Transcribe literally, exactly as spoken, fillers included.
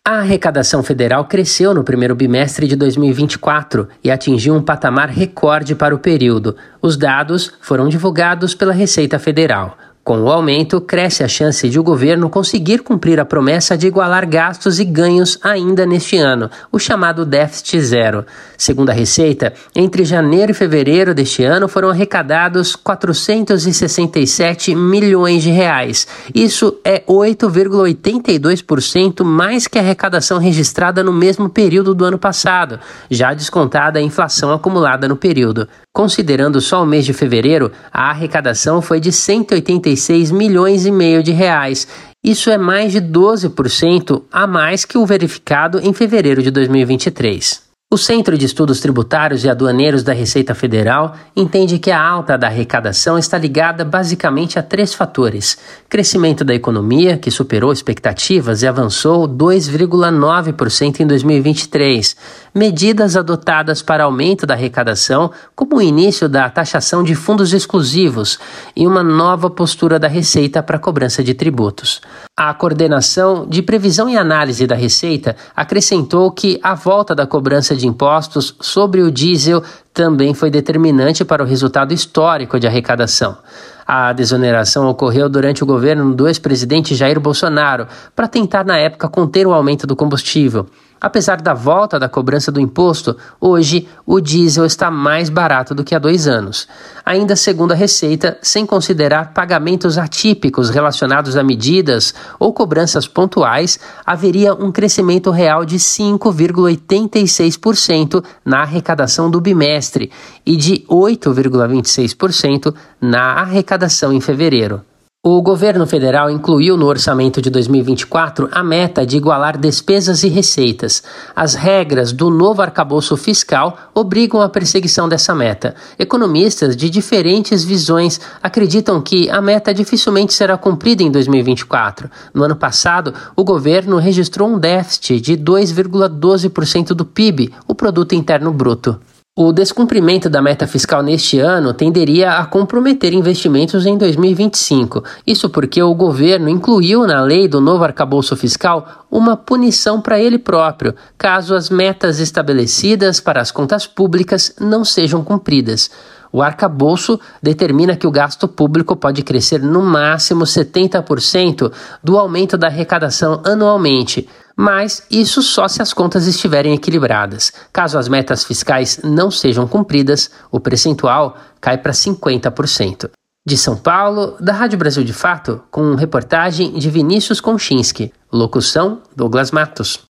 A arrecadação federal cresceu no primeiro bimestre de dois mil e vinte e quatro e atingiu um patamar recorde para o período. Os dados foram divulgados pela Receita Federal. Com o aumento, cresce a chance de o governo conseguir cumprir a promessa de igualar gastos e ganhos ainda neste ano, o chamado déficit zero. Segundo a Receita, entre janeiro e fevereiro deste ano foram arrecadados quatrocentos e sessenta e sete milhões de reais. Isso é oito vírgula oitenta e dois por cento mais que a arrecadação registrada no mesmo período do ano passado, já descontada a inflação acumulada no período. Considerando só o mês de fevereiro, a arrecadação foi de cento e oitenta e seis milhões e meio de reais. Isso é mais de doze por cento a mais que o verificado em fevereiro de dois mil e vinte e três. O Centro de Estudos Tributários e Aduaneiros da Receita Federal entende que a alta da arrecadação está ligada basicamente a três fatores: crescimento da economia, que superou expectativas e avançou dois vírgula nove por cento em dois mil e vinte e três, medidas adotadas para aumento da arrecadação, como o início da taxação de fundos exclusivos e uma nova postura da Receita para a cobrança de tributos. A Coordenação de Previsão e Análise da Receita acrescentou que a volta da cobrança de impostos sobre o diesel também foi determinante para o resultado histórico de arrecadação. A desoneração ocorreu durante o governo do ex-presidente Jair Bolsonaro, para tentar na época conter o aumento do combustível. Apesar da volta da cobrança do imposto, hoje o diesel está mais barato do que há dois anos. Ainda segundo a Receita, sem considerar pagamentos atípicos relacionados a medidas ou cobranças pontuais, haveria um crescimento real de cinco vírgula oitenta e seis por cento na arrecadação do bimestre e de oito vírgula vinte e seis por cento na arrecadação em fevereiro. O governo federal incluiu no orçamento de dois mil e vinte e quatro a meta de igualar despesas e receitas. As regras do novo arcabouço fiscal obrigam a perseguição dessa meta. Economistas de diferentes visões acreditam que a meta dificilmente será cumprida em dois mil e vinte e quatro. No ano passado, o governo registrou um déficit de dois vírgula doze por cento do P I B, o Produto Interno Bruto. O descumprimento da meta fiscal neste ano tenderia a comprometer investimentos em dois mil e vinte e cinco. Isso porque o governo incluiu na lei do novo arcabouço fiscal uma punição para ele próprio, caso as metas estabelecidas para as contas públicas não sejam cumpridas. O arcabouço determina que o gasto público pode crescer no máximo setenta por cento do aumento da arrecadação anualmente, mas isso só se as contas estiverem equilibradas. Caso as metas fiscais não sejam cumpridas, o percentual cai para cinquenta por cento. De São Paulo, da Rádio Brasil de Fato, com reportagem de Vinícius Konchinski. Locução, Douglas Matos.